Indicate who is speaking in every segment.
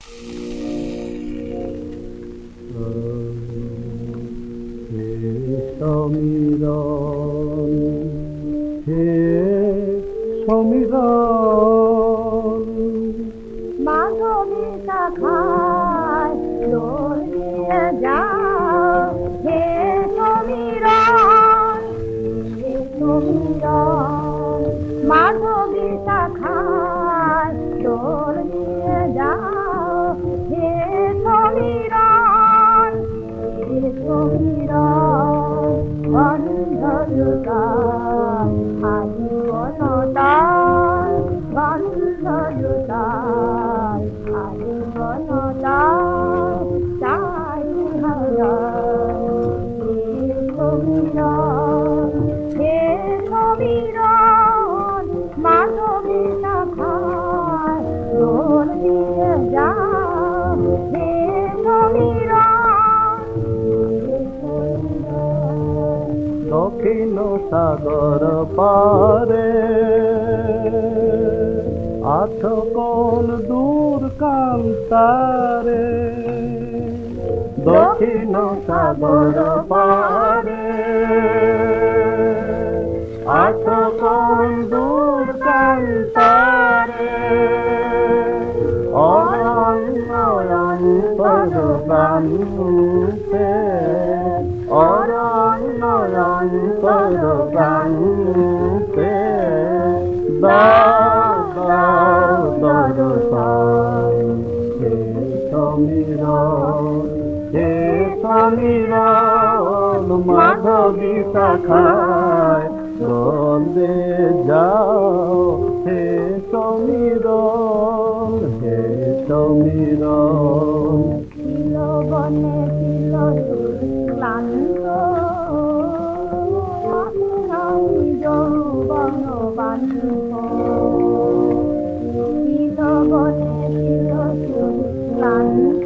Speaker 1: হে সমীরণ, হে সমীরণ,
Speaker 2: মাধবী শাখায় দোল দিয়ে যাও হে সমীরণ, হে সমীরণ, মাধবী শাখায় দোল দিয়ে যাও হে সমীরণ, হে সমীরণ, গন্ধযুতায় আজীবনতায়, গন্ধযুতায় আজীবনতায় চাই হে সমীরণ, হে সমীরণ, মাধবী শাখায় দোল দিয়ে যাও হে সমীরণ, হে সমীরণ।
Speaker 1: দক্ষিণ সাগর পারে আছো কোন দূর কান্তারে, দক্ষিণ সাগর পারে আছো কোন দূর কান্তারে, অরণ্য অন্তর প্রান্তে, অরণ্য অন্তর প্রান্তে দর্শন। হে সমীরণ, হে সমীরণ, মাধবী শাখায় দোল দিয়ে যাও হে সমীরণ, হে সমীরণ।
Speaker 2: তিলবনে তিলসুর ক্লান্ত, নাই যৌবন বান্ধব, তিলবনে তিলসুর ক্লান্ত,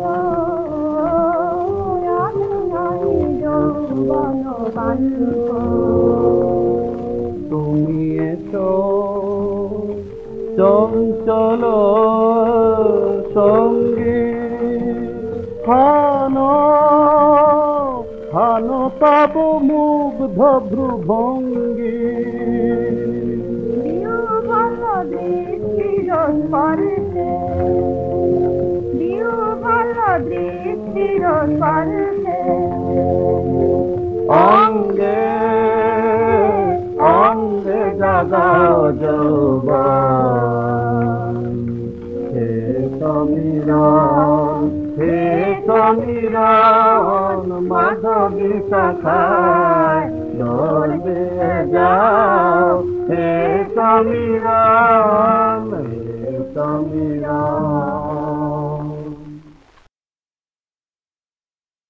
Speaker 2: নাই যৌবন বান্ধব।
Speaker 1: তুমি এসো চঞ্চল সঙ্গী, হান হান তব মুগ্ধ ভ্রুভঙ্গি,
Speaker 2: বিহ্বল দৃষ্টির স্পর্শে, বিহ্বল দৃষ্টির স্পর্শে,
Speaker 1: অঙ্গে অঙ্গে জাগাও যৌবন। হে সমীরণ, হে সমীরণ, মাধবী শাখায় দোল দিয়ে যাও হে সমীরণ, হে সমীরণ।